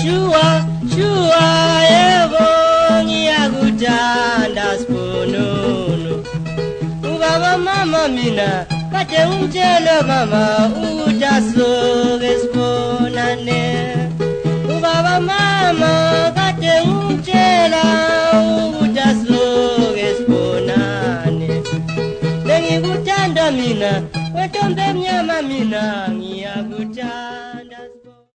shua yebo ngiyakuthanda sifonunu ubaba mama mina kade ungitshele mama ukuthi asiloke sibonane ubaba mama kade ungitshela ukuthi asiloke sibonane bengikuthanda mina wentombi emnyama mina